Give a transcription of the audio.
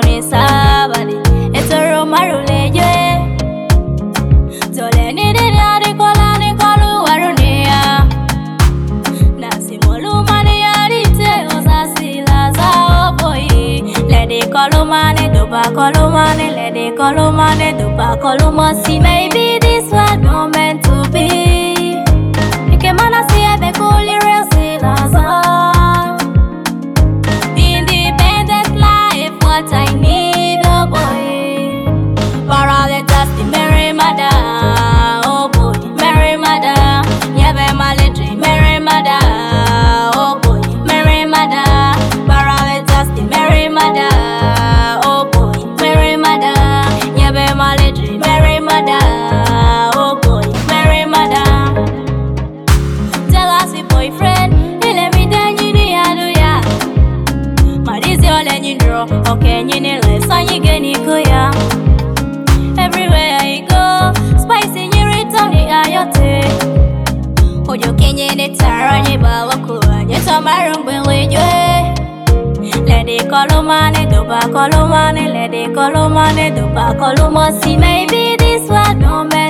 ni sabali. Etoro marule ye. Zole ni dinia di kola ni kolu warunia. Nasi molu mani yarite osasila za opoyi. Lady kolumane dupa kolumane, lady kolumane dupa kolumasi. Maybe this was not meant to be. Ikemana siya be kuli real silaza. Independent life, what I need, oh boy. Paraletas the Mary Mother, oh boy, Mary Mother. Yeve maletri Mary Mother, oh boy, Mary Mother. Paraletas the Mary Mother, oh boy, Mary Mother. Yeve maletri Mary Mother, oh boy, Mary Mother. Tell us your boyfriend, he let me down, you need to ya. Marizi ole you draw, okay, you need less, and you get Nikuya. Everywhere I go, spicy you return the ayote. Oh, you can't get it, Tarani Bawakua, yes, I'm a room with you. Lady Colomane, Duba Colomane, Lady Colomane, Duba Colomasi. Maybe this was no man.